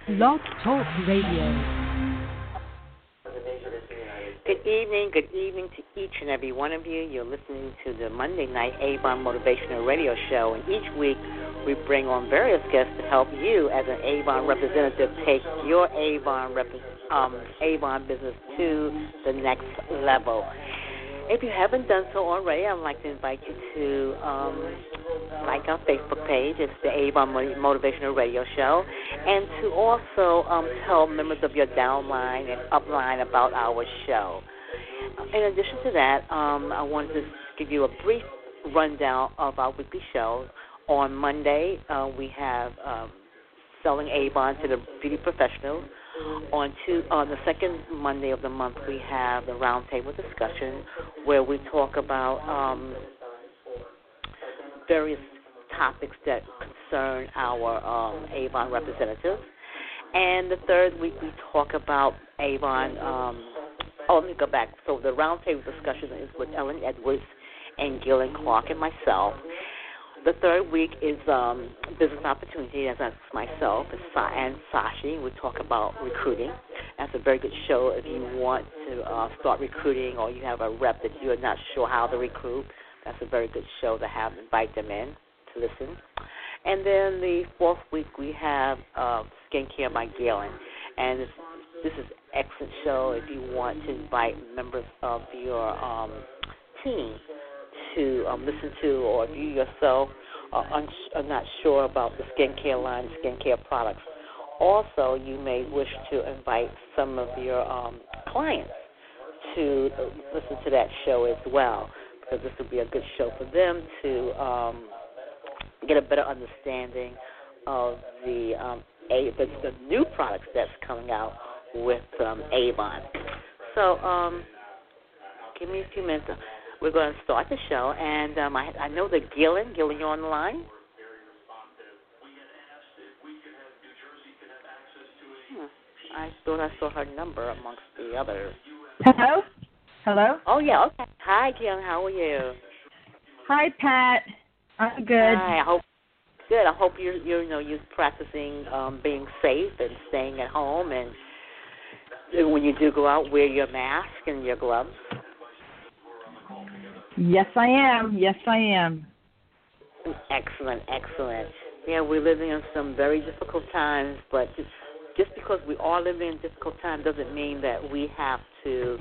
Blog Talk Radio. Good evening to each and every one of you. You're listening to the Monday Night Avon Motivational Radio Show, and each week we bring on various guests to help you as an Avon representative take your Avon business to the next level. If you haven't done so already, I'd like to invite you to like our Facebook page. It's the Avon Motivational Radio Show. And to also tell members of your downline and upline about our show. In addition to that, I wanted to give you a brief rundown of our weekly show. On Monday, we have Selling Avon to the Beauty Professionals. On the second Monday of the month, we have the roundtable discussion where we talk about various topics that concern our Avon representatives. And the third week, we talk about Avon. Let me go back. So the roundtable discussion is with Ellen Edwards and Gillian Clark and myself. The third week is business opportunity, as that's myself and Sashi. We talk about recruiting. That's a very good show if you want to start recruiting or you have a rep that you're not sure how to recruit. That's a very good show to have. Invite them in to listen. And then the fourth week we have Skincare by Galen. And this is an excellent show if you want to invite members of your team to listen to, or if you yourself are not sure about the skincare line, skincare products. Also, you may wish to invite some of your clients to listen to that show as well, because this would be a good show for them to get a better understanding of the new products that's coming out with Avon. So give me a few minutes. We're going to start the show, and I know that Gillian, you're on the line. I thought I saw her number amongst the others. Hello? Oh, yeah, okay. Hi, Gillian, how are you? Hi, Pat. I'm good. Hi, I hope you're practicing being safe and staying at home, and when you do go out, wear your mask and your gloves. Yes, I am. Excellent. Yeah, we're living in some very difficult times, but just because we are living in difficult times doesn't mean that we have to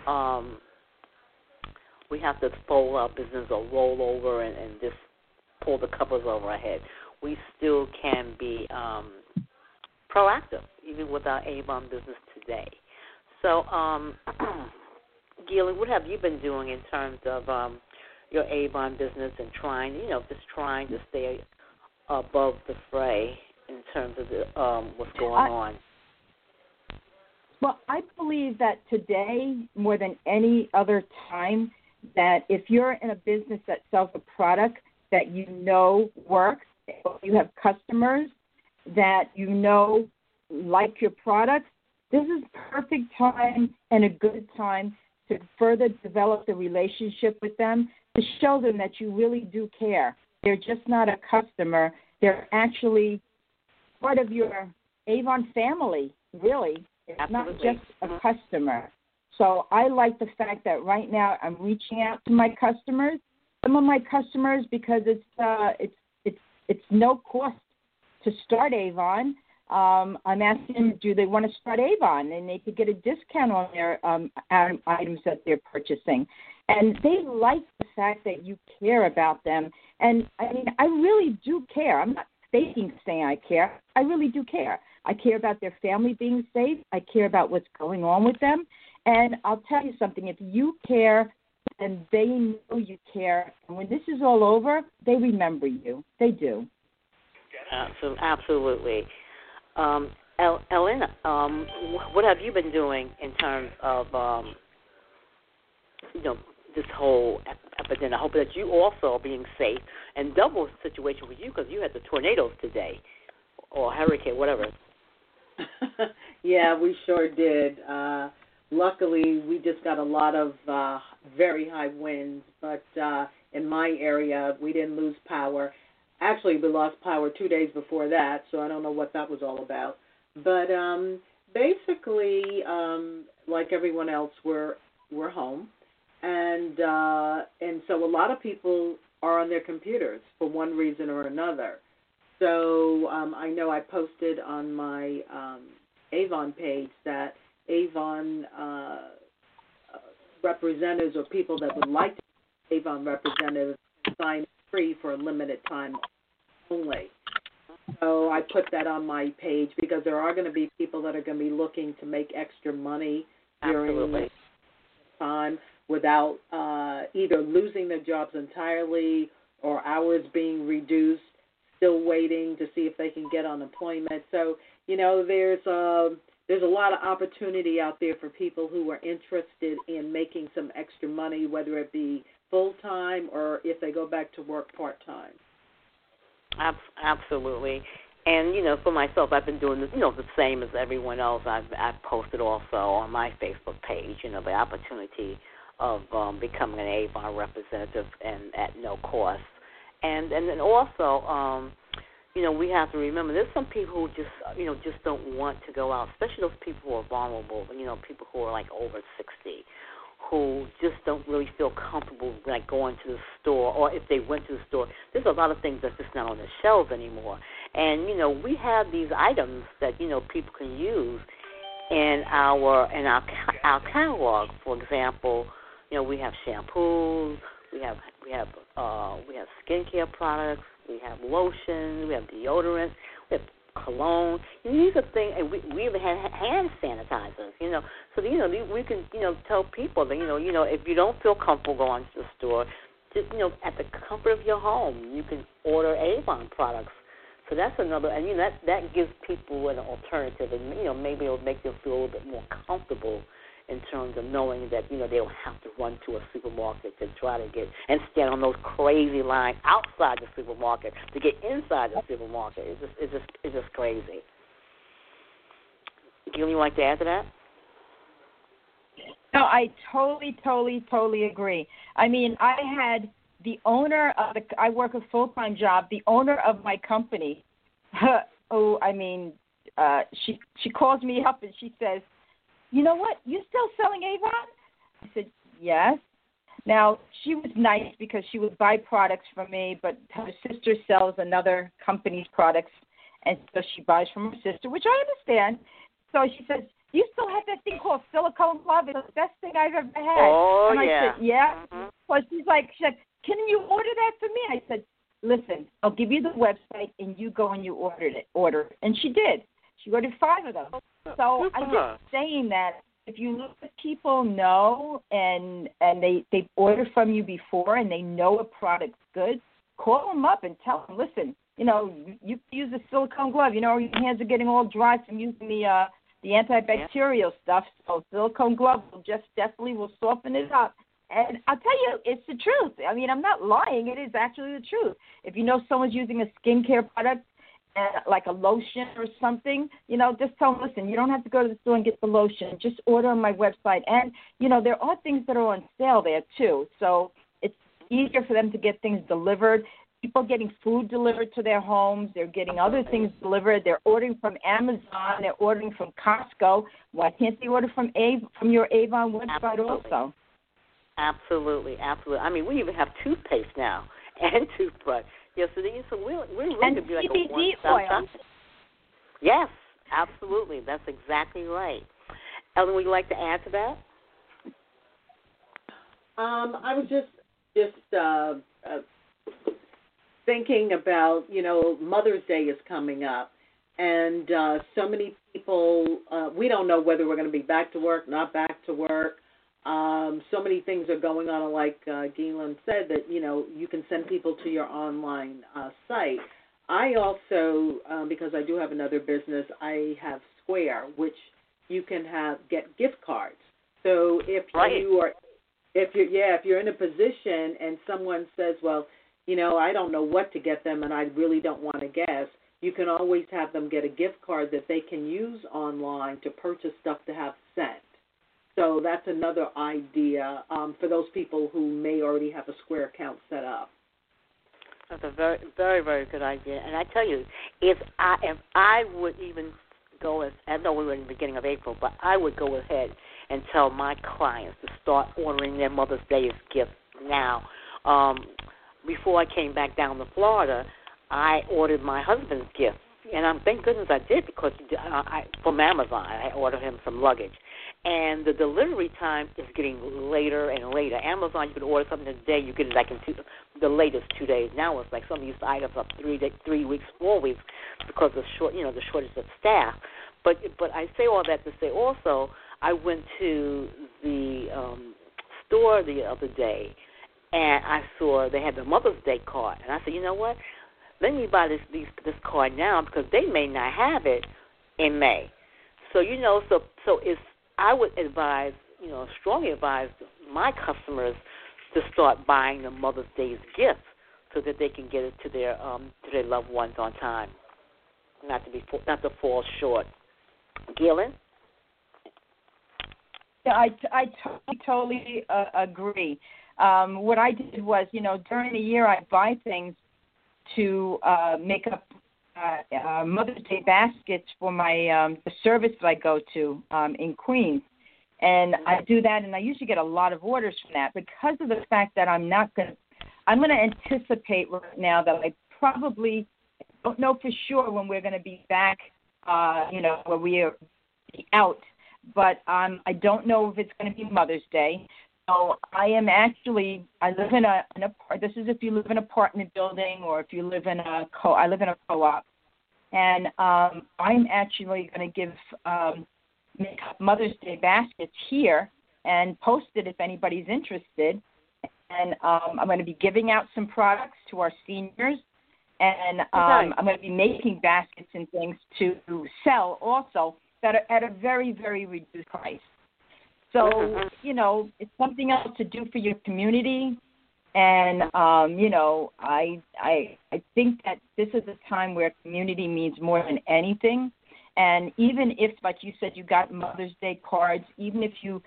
fold our business or roll over and just pull the covers over our head. We still can be proactive, even with our Avon business today. So, Gillian, what have you been doing in terms of your Avon business and trying to stay above the fray in terms of what's going on? Well, I believe that today, more than any other time, that if you're in a business that sells a product that you know works, you have customers that you know like your products, this is perfect time and a good time to further develop the relationship with them, to show them that you really do care. They're just not a customer. They're actually part of your Avon family, really. It's Absolutely. Not just a customer. So I like the fact that right now I'm reaching out to my customers, some of my customers, because it's no cost to start Avon. I'm asking them, do they want to start Avon? And they could get a discount on their items that they're purchasing. And they like the fact that you care about them. And, I mean, I really do care. I'm not faking saying I care. I really do care. I care about their family being safe. I care about what's going on with them. And I'll tell you something. If you care, then they know you care. And when this is all over, they remember you. They do. Absolutely. Ellen, what have you been doing in terms of, this whole epidemic? I hope that you also are being safe, and double situation with you because you had the tornadoes today, or hurricane, whatever. Yeah, we sure did. Luckily, we just got a lot of very high winds, but in my area, we didn't lose power. Actually, we lost power 2 days before that, so I don't know what that was all about. But basically, like everyone else, we're home, and so a lot of people are on their computers for one reason or another. So I know I posted on my Avon page that Avon representatives or people that would like to be Avon representatives sign free for a limited time only. So I put that on my page because there are going to be people that are going to be looking to make extra money during this time without either losing their jobs entirely or hours being reduced, still waiting to see if they can get unemployment. So, there's a lot of opportunity out there for people who are interested in making some extra money, whether it be full-time or if they go back to work part-time. Absolutely. And, for myself, I've been doing this, the same as everyone else. I've posted also on my Facebook page, the opportunity of becoming an Avon representative and at no cost. And then also, we have to remember there's some people who just don't want to go out, especially those people who are vulnerable, people who are like over 60, who just don't really feel comfortable like going to the store, or if they went to the store, there's a lot of things that's just not on the shelves anymore. And we have these items that people can use in our catalog. For example, we have shampoos, we have skincare products, we have lotion, we have deodorant, we have cologne. These are things, and we even have hand sanitizers. So we can tell people that if you don't feel comfortable going to the store, just at the comfort of your home, you can order Avon products. So that's another, and that gives people an alternative, and maybe it'll make them feel a little bit more comfortable in terms of knowing that they don't have to run to a supermarket to try to get and stand on those crazy lines outside the supermarket to get inside the supermarket. It's just crazy. Gil, you like to add to that? No, I totally agree. I mean, I had the owner of I work a full-time job. The owner of my company, she calls me up and she says, "You know what? You still selling Avon?" I said, "Yes." Now, she was nice because she would buy products from me, but her sister sells another company's products, and so she buys from her sister, which I understand. So she says, "You still have that thing called silicone glove? It's the best thing I've ever had." Oh, and I yeah. said, "Yeah." Mm-hmm. Well, she said, "Can you order that for me?" I said, "Listen, I'll give you the website, and you go and you order it." And she did. She ordered 5 of them. So I'm just saying that if you look at people know and they've ordered from you before and they know a product's good, call them up and tell them, "Listen, you use a silicone glove. Your hands are getting all dry from using the antibacterial stuff. So silicone glove definitely will soften it up." And I'll tell you, it's the truth. I mean, I'm not lying. It is actually the truth. If you know someone's using a skincare product, like a lotion or something, just tell them, "Listen, you don't have to go to the store and get the lotion. Just order on my website." And, there are things that are on sale there, too. So it's easier for them to get things delivered. People are getting food delivered to their homes. They're getting other things delivered. They're ordering from Amazon. They're ordering from Costco. Why can't they order from your Avon website also? Absolutely. I mean, we even have toothpaste now and toothbrush. Yeah, so we're really going to be like a one-stop shop. Yes, absolutely. That's exactly right. Ellen, would you like to add to that? I was just thinking about, Mother's Day is coming up, and so many people, we don't know whether we're going to be back to work, not back to work. So many things are going on, like Ghislaine said, that, you can send people to your online site. I also, because I do have another business, I have Square, which you can get gift cards. So if you're in a position and someone says, "Well, I don't know what to get them and I really don't want to guess," you can always have them get a gift card that they can use online to purchase stuff to have sent. So that's another idea for those people who may already have a Square account set up. That's a very, very, very good idea. And I tell you, if I would even go as I know we were in the beginning of April, but I would go ahead and tell my clients to start ordering their Mother's Day gifts now. Before I came back down to Florida, I ordered my husband's gift, and thank goodness I did because from Amazon I ordered him some luggage. And the delivery time is getting later and later. Amazon, you can order something today, you get it like in the latest 2 days. Now it's like some of these items up 3 weeks, 4 weeks because of the shortage of staff. But I say all that to say also, I went to the store the other day, and I saw they had the Mother's Day card, and I said, you know what? Let me buy this card now because they may not have it in May. So so it's. I would advise, strongly advise my customers to start buying the Mother's Day's gifts so that they can get it to their loved ones on time, not to fall short. Gillian? Yeah, I totally agree. What I did was, during the year I'd buy things to make up Mother's Day baskets for my the service that I go to in Queens, and I do that, and I usually get a lot of orders from that because of the fact that I'm going to anticipate right now that I probably don't know for sure when we're going to be back, where we are out, but I don't know if it's going to be Mother's Day. So I live in this is if you live in an apartment building or if you live in I live in a co-op, and I'm actually going to make up Mother's Day baskets here and post it if anybody's interested. And I'm going to be giving out some products to our seniors, and I'm going to be making baskets and things to sell also that are at a very, very reduced price. So, it's something else to do for your community. And, I think that this is a time where community means more than anything. And even if, like you said, you got Mother's Day cards, even if you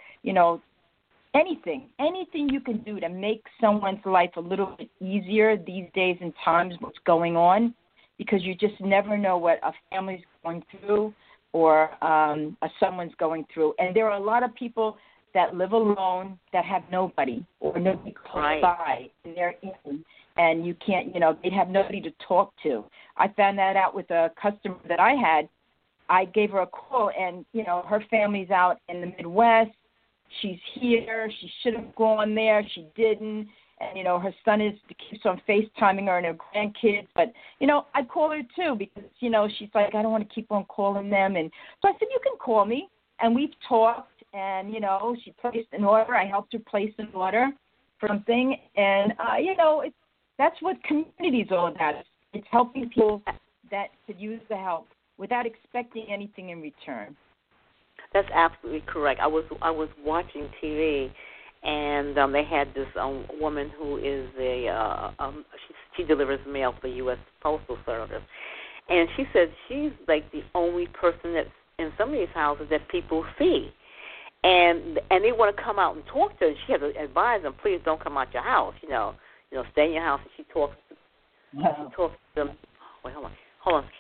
anything you can do to make someone's life a little bit easier these days and times, what's going on, because you just never know what a family's going through or someone's going through. And there are a lot of people that live alone that have nobody or nobody close by, and they're in, and you can't, they have nobody to talk to. I found that out with a customer that I had. I gave her a call, and, her family's out in the Midwest. She's here. She should have gone there. She didn't. And, her son keeps on FaceTiming her and her grandkids. But, I call her, too, because, she's like, I don't want to keep on calling them. And so I said, you can call me. And we've talked, and, she placed an order. I helped her place an order for something. And, that's what community is all about. It's helping people that could use the help without expecting anything in return. That's absolutely correct. I was watching TV, and they had this woman who is she delivers mail for U.S. Postal Service, and she said she's like the only person that's in some of these houses that people see, and they want to come out and talk to her. And she has to advise them, please don't come out your house. Stay in your house. And she talks. Wow. She talks to them. Wait, hold on.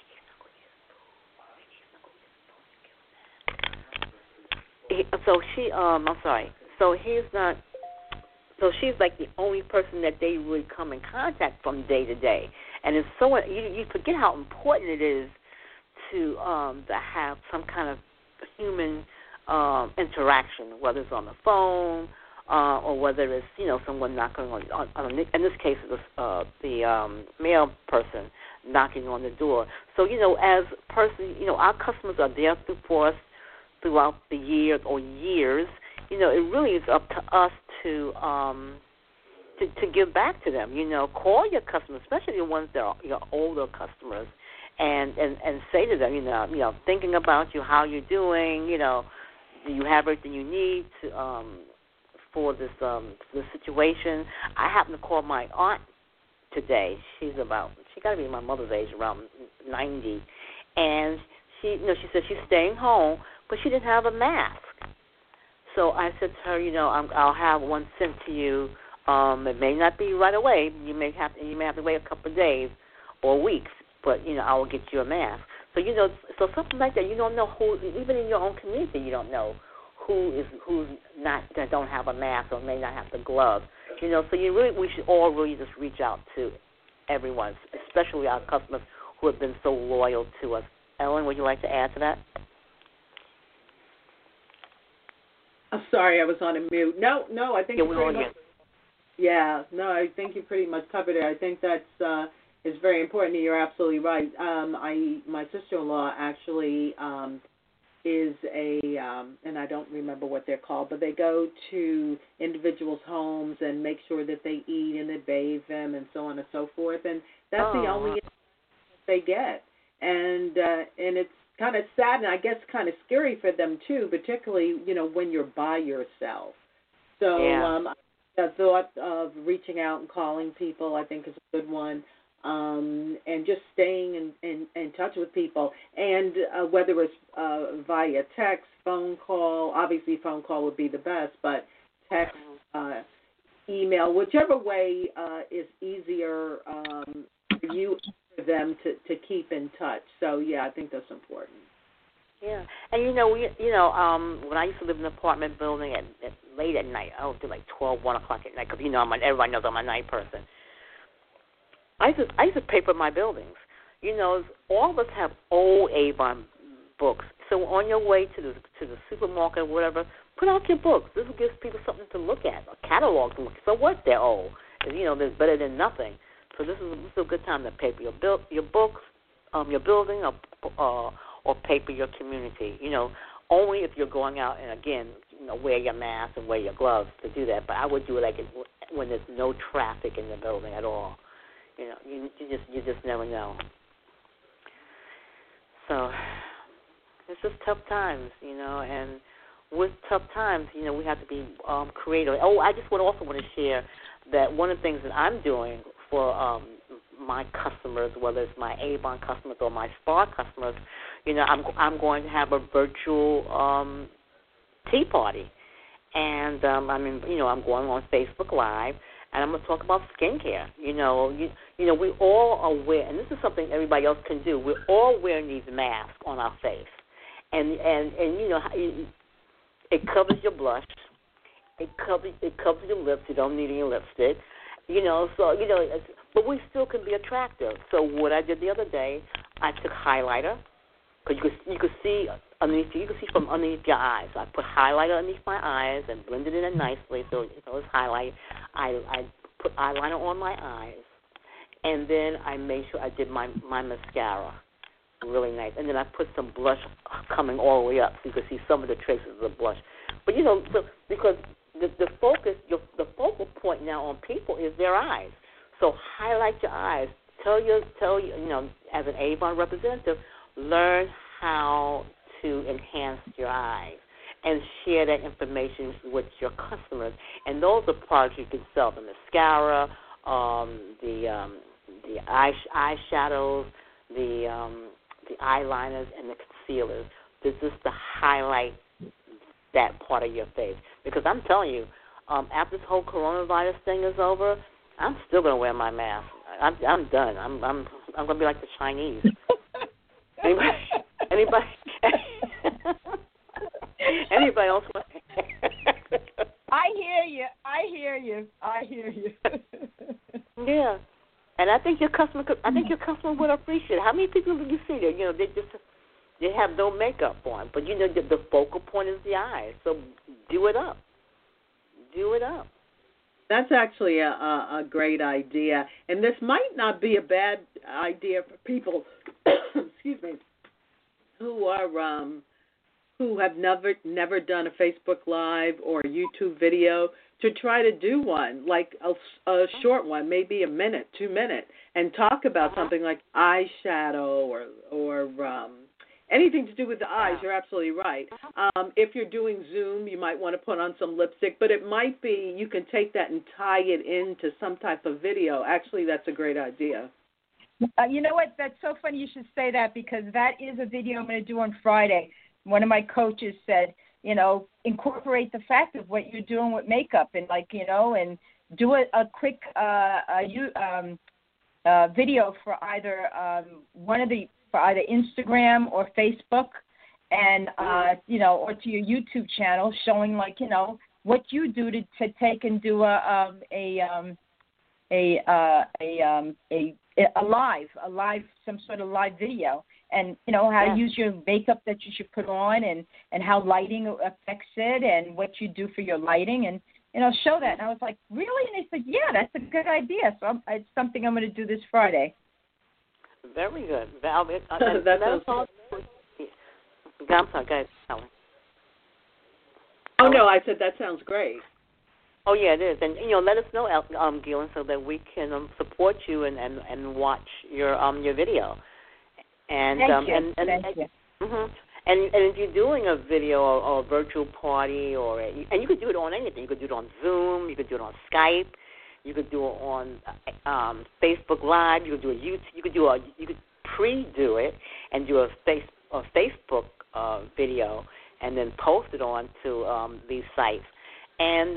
So I'm sorry. So he's not. So she's like the only person that they would come in contact from day to day, and it's so you forget how important it is to have some kind of human interaction, whether it's on the phone or whether it's someone knocking on in this case it was the mail person knocking on the door. So as a person, our customers are there for us throughout the years or years. It really is up to us to give back to them. Call your customers, especially the ones that are your older customers, and say to them, thinking about you, how you're doing. Do you have everything you need to for this situation? I happen to call my aunt today. She got to be my mother's age, around 90, and she said she's staying home, but she didn't have a mask. So I said to her, I'll have one sent to you. It may not be right away. You may have to wait a couple of days or weeks, but I will get you a mask. So so something like that, you don't know who, even in your own community, you don't know who's not, that don't have a mask or may not have the gloves. So we should all really just reach out to everyone, especially our customers who have been so loyal to us. Ellen, would you like to add to that? I'm sorry, I was on a mute. No, I think I think you pretty much covered it. I think that's is very important, and you're absolutely right. My sister-in-law actually is and I don't remember what they're called, but they go to individuals' homes and make sure that they eat and they bathe them and so on and so forth, and that's the only they get. And it's kind of sad and I guess kind of scary for them too, particularly, when you're by yourself. So the thought of reaching out and calling people, I think, is a good one. And just staying in touch with people, and whether it's via text, phone call, obviously phone call would be the best, but text, email, whichever way is easier for you, for them to keep in touch. So, I think that's important. Yeah, and when I used to live in an apartment building at late at night, I would do like 12, 1 o'clock at night, because everybody knows I'm a night person. I used to paper my buildings. All of us have old Avon books. So on your way to the supermarket or whatever, put out your books. This gives people something to look at, a catalog to look at. So what? They're old. There's better than nothing. So this is a good time to paper your books, your building, or paper your community. Only if you're going out and again, wear your mask and wear your gloves to do that. But I would do it when there's no traffic in the building at all. You just never know. So it's just tough times, and with tough times, we have to be creative. Oh, I just also want to share that one of the things that I'm doing for my customers, whether it's my Avon customers or my Spa customers, I'm going to have a virtual tea party, and I'm going on Facebook Live. And I'm going to talk about skincare. We all are aware, and this is something everybody else can do. We're all wearing these masks on our face, and it covers your blush, it covers your lips. You don't need any lipstick, but we still can be attractive. So what I did the other day, I took highlighter, because you could see underneath. You can see from underneath your eyes. So I put highlighter underneath my eyes and blended it in nicely, so it's highlight. I put eyeliner on my eyes, and then I made sure I did my mascara really nice, and then I put some blush coming all the way up, so you can see some of the traces of the blush. But because the focal point now on people is their eyes. So highlight your eyes. Tell you, as an Avon representative, learn how to enhance your eyes and share that information with your customers. And those are products you can sell: the mascara, the eyeshadows, the eyeliners, and the concealers. This is to highlight that part of your face. Because I'm telling you, after this whole coronavirus thing is over, I'm still going to wear my mask. I'm done. I'm going to be like the Chinese. Anybody else? I hear you. Yeah, and I think your customer would appreciate it. How many people do you see there? They have no makeup on, but the focal point is the eyes. So do it up. That's actually a great idea, and this might not be a bad idea for people. Excuse me. Who have never done a Facebook Live or a YouTube video, to try to do one, like a short one, maybe a minute, 2 minutes, and talk about something like eyeshadow or anything to do with the eyes. You're absolutely right. If you're doing Zoom, you might want to put on some lipstick, but it might be you can take that and tie it into some type of video. Actually, that's a great idea. You know what? That's so funny you should say that, because that is a video I'm going to do on Friday. One of my coaches said, incorporate the fact of what you're doing with makeup and and do a quick video for either one of the for either Instagram or Facebook, and or to your YouTube channel, showing what you do to take and do a live some sort of live video, and how to use your makeup that you should put on, and how lighting affects it, and what you do for your lighting, and show that. And I was like, really? And they said, yeah, that's a good idea. So it's something I'm going to do this Friday. Very good. That sounds good. I'm sorry, go ahead, Helen. Oh, no, I said that sounds great. Oh, yeah, it is. And, let us know, Gillian, so that we can support you and watch your video. And, Thank you. Thank you. Mm-hmm. And if you're doing a video or a virtual party, and you could do it on anything. You could do it on Zoom. You could do it on Skype. You could do it on Facebook Live. You could do a YouTube. You could pre-do it and do a Facebook video, and then post it on to these sites. And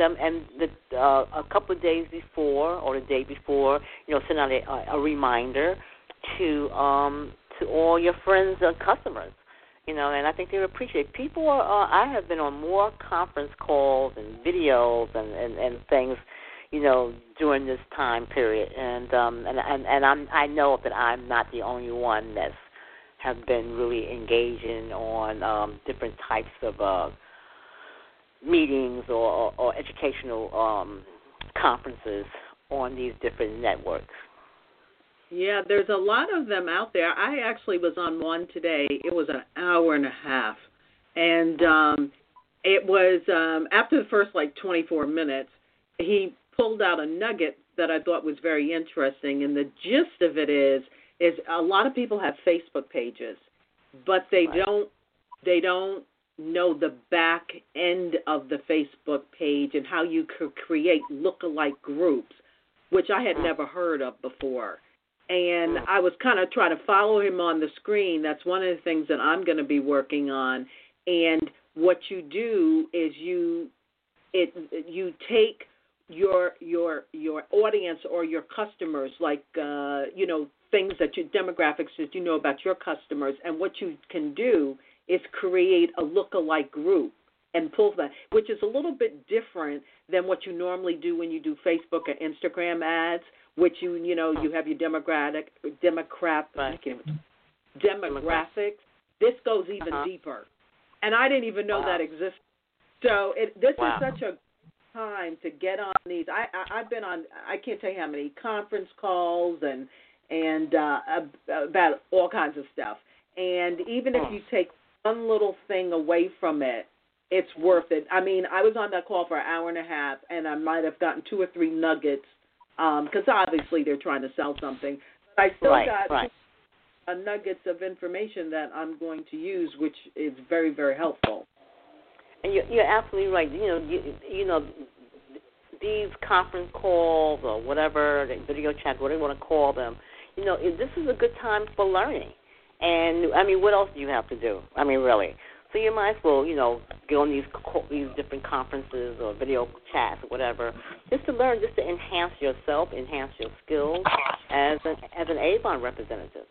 a couple of days before or the day before, send out a reminder to all your friends and customers. And I think they would appreciate it. People I have been on more conference calls and videos and things, during this time period. And I know that I'm not the only one that's have been really engaging on different types of meetings or educational conferences on these different networks. Yeah, there's a lot of them out there. I actually was on one today. It was an hour and a half. And it was after the first, 24 minutes, he pulled out a nugget that I thought was very interesting. And the gist of it is a lot of people have Facebook pages, but they don't know the back end of the Facebook page and how you could create lookalike groups, which I had never heard of before. And I was kind of trying to follow him on the screen. That's one of the things that I'm going to be working on. And what you do is you take your audience or your customers, things that your demographics that you know about your customers, and what you can do is create a lookalike group and pull that, which is a little bit different than what you normally do when you do Facebook or Instagram ads, which you have your demographics. This goes even deeper, and I didn't even know that existed. So this is such a time to get on these. I've been on, I can't tell you how many conference calls and about all kinds of stuff. And even if you take one little thing away from it, it's worth it. I mean, I was on that call for an hour and a half, and I might have gotten 2 or 3 nuggets, because obviously they're trying to sell something. But I still got nuggets of information that I'm going to use, which is very, very helpful. And you're absolutely right. These conference calls or whatever, video chats, whatever you want to call them, this is a good time for learning. And, I mean, what else do you have to do? I mean, really. So you might as well, get on these different conferences or video chats or whatever, just to learn, just to enhance yourself, enhance your skills as an Avon representative.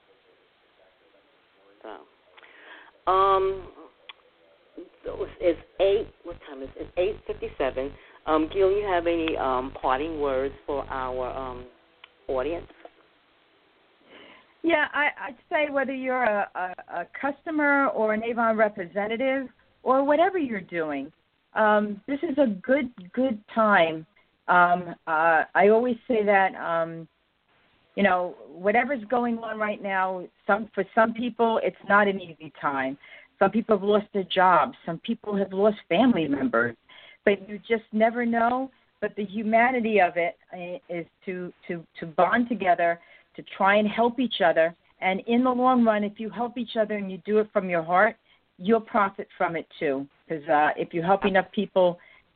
So, it's 8. What time is it? It's 8:57. Gil, you have any parting words for our audience? Yeah, I'd say whether you're a customer or an Avon representative or whatever you're doing, this is a good time. I always say that, whatever's going on right now, for some people it's not an easy time. Some people have lost their jobs. Some people have lost family members. But you just never know. But the humanity of it is to bond together, to try and help each other. And in the long run, if you help each other and you do it from your heart, you'll profit from it too. Because if you help enough people,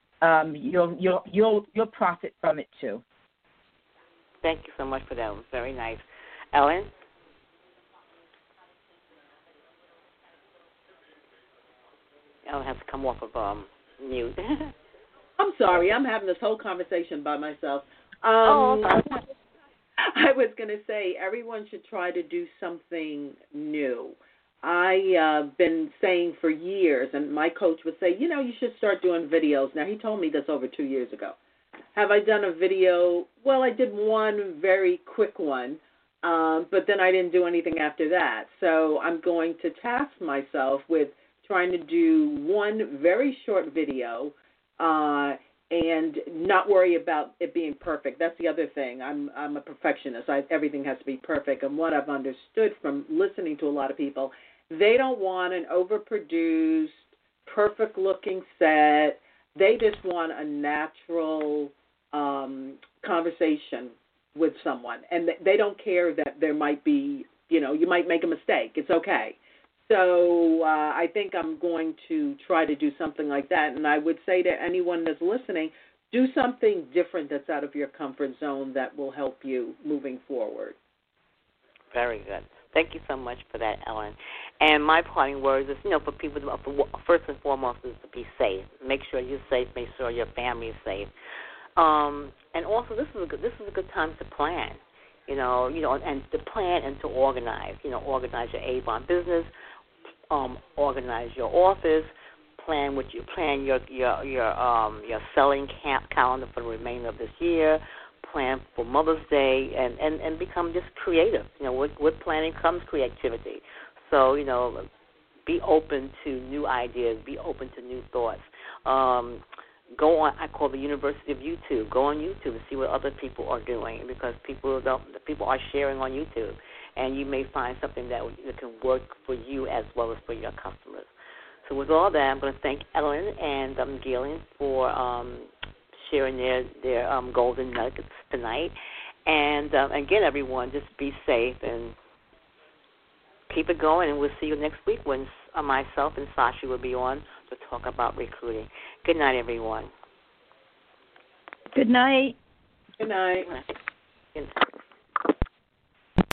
you'll profit from it too. Thank you so much for that. It was very nice. Ellen? Ellen has to come off of mute. I'm sorry. I'm having this whole conversation by myself. I was going to say everyone should try to do something new. I've been saying for years, and my coach would say, you should start doing videos. Now, he told me this over 2 years ago. Have I done a video? Well, I did one very quick one, but then I didn't do anything after that. So I'm going to task myself with trying to do one very short video and not worry about it being perfect. That's the other thing. I'm a perfectionist. Everything has to be perfect. And what I've understood from listening to a lot of people, they don't want an overproduced, perfect-looking set. They just want a natural conversation with someone. And they don't care that there might be, you might make a mistake. It's okay. So I think I'm going to try to do something like that. And I would say to anyone that's listening, do something different that's out of your comfort zone that will help you moving forward. Very good. Thank you so much for that, Ellen. And my parting words is, for people, first and foremost, is to be safe. Make sure you're safe. Make sure your family is safe. And also, this is a good time to plan. And to plan and to organize. Organize your Avon business. Organize your office. Plan your selling calendar for the remainder of this year. Plan for Mother's Day, and become just creative. With planning comes creativity. So, be open to new ideas. Be open to new thoughts. Go on, I call the University of YouTube. Go on YouTube and see what other people are doing, because people are sharing on YouTube, and you may find something that can work for you as well as for your customers. So with all that, I'm going to thank Ellen and Gillian for sharing their golden nuggets tonight. And again, everyone, just be safe and keep it going, and we'll see you next week when myself and Sasha will be on to talk about recruiting. Good night, everyone. Good night. Good night. Good night.